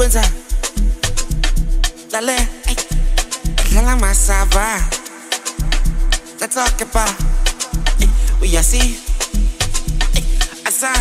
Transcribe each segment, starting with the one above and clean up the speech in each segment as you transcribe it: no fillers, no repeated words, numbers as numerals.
Funza, dale, dale masava. Let's talk about we are see, asa.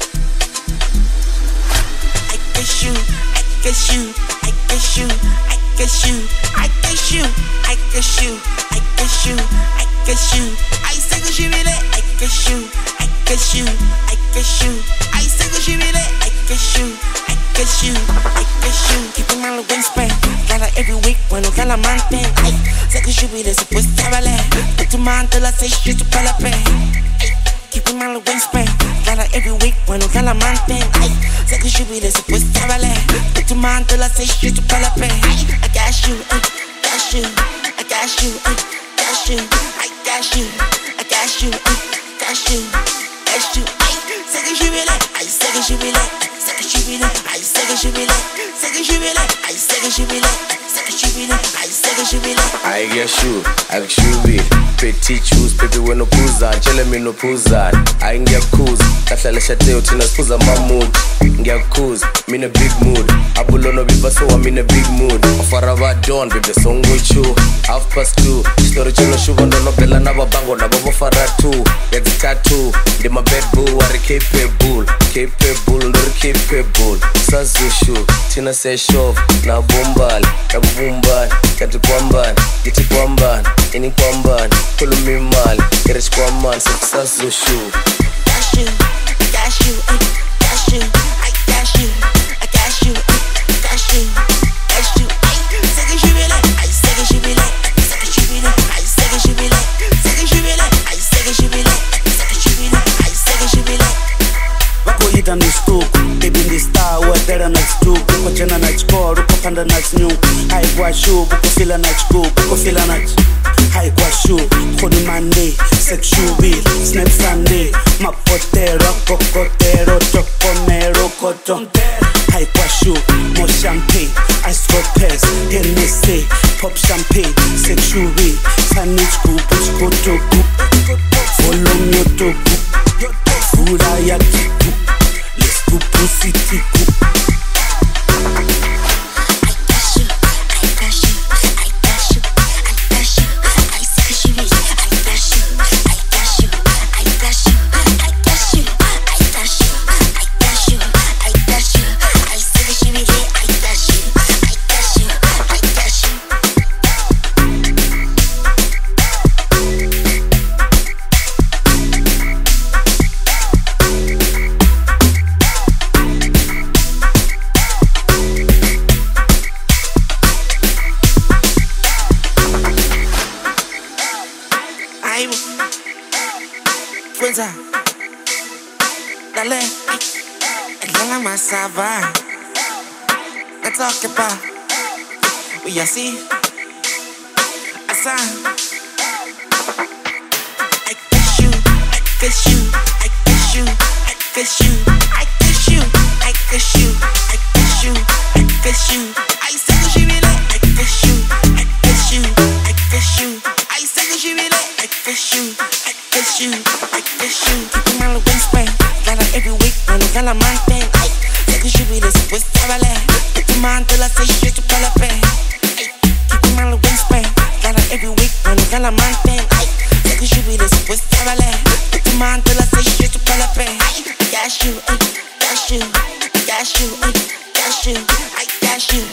I kiss you, I kiss you, I kiss you, I kiss you, I kiss you, I kiss you, I kiss you, I kiss you. I say que je vais I kiss you, I kiss you, I kiss you. I say que je vais I kiss you, I kiss you, I kiss you. Keep in mind the wingspan, gotta every week when I'm gonna maintain. I say que je vais se puisse travailler, et tout le monde de la sèche juste pour la paix. Keep in mind the wingspan, gotta every week when I'm gonna maintain. I say que je vais se puisse travailler, et tout le monde de la sèche juste pour la paix. I got you, I got you, I got you, I got you, I got you, I got you, I got you, got you. Say que je vais I say que je vais say que je vais I say que je vais say que je vais I say que je vais say que je vais I say que je vais. I guess you, petty shoes, baby when no puza, chele me no puza. I ngiyakhuza, kahlala shateo thina siphuza mamood. Ngiyakhuza, me in a big mood. Abulono biba so I'm in a big mood. Farava dawn, baby song with you. 2:30, story chino shuvo ndo nobela na babango na babo faratu. It's tattoo, ndi my bed boo, are capable, ndori capable. Sazushu, tina say shove, na bombal, kati kwamban, giti kwamban, ini kwamban, kulu mimal, kirish kwamban, sazushu. Got you, I got you, I got you, I got you, I got you, I got you, got you. Say que je vais I say que je vais say que je vais I say que je vais say que je vais I say que je vais say que je vais I say que je vais. Wakoyita nisituku, baby ndi star watera na chituku. Kochena na chikoro, kopanda na chinyuku. Haikuwa shu, kukufila na chikuku, kukufila na chikuku. Haikuwa shu, kodi Monday, sexual, snap Sunday. Mapotero, kokotero, tokonero, koton. Haikuwa shu, more champagne, ice pes, Hennessy, pop champagne, sexual, sanichku, buchkotoku. Follow me toku, fura ya kiku, let's go pussy tiku. Funza, dale, dale masava. Let's talk about we are see, asa. I kiss you, I kiss you, I kiss you, I kiss you, I kiss you, I kiss you, I kiss you, I kiss you. I say que je vais I kiss you, I kiss you, I kiss you. I say que je vais I kiss you, I kiss you, I kiss you. Keep in mind the wingspan, gotta every week when I'm gonna maintain. I say que je vais se puisse travailler, et tout le monde de la sèche juste pour la paix. Keep in mind the wingspan, gotta every week when I'm gonna maintain. I say que je vais se puisse travailler, et tout le monde de la sèche juste pour la paix. I got you, I got you, I got you, I got you, I got you,